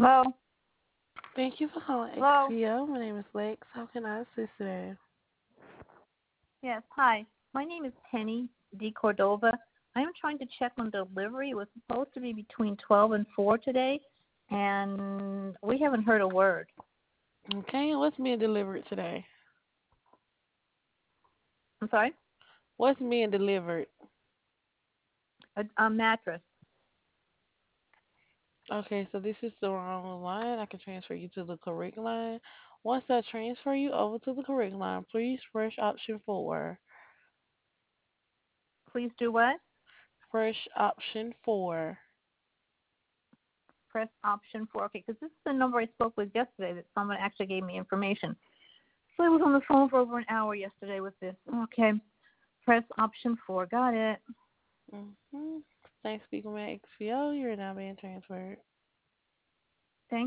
Hello? Thank you for calling Hello? XPO. My name is Lex. How can I assist today? Yes, hi. My name is Penny D. Cordova. I am trying to check on delivery. It was supposed to be between 12 and 4 today, and we haven't heard a word. Okay, what's being delivered today? I'm sorry? What's being delivered? A mattress. Okay, so this is the wrong line. I can transfer you to the correct line. Once I transfer you over to the correct line, please press option 4. Please do what? Press option 4. Press option 4. Okay, because this is the number I spoke with yesterday that someone actually gave me information. So I was on the phone for over an hour yesterday with this. Okay, press option 4. Got it. Mm-hmm. Thanks, speaking with XPO. You're now being transferred.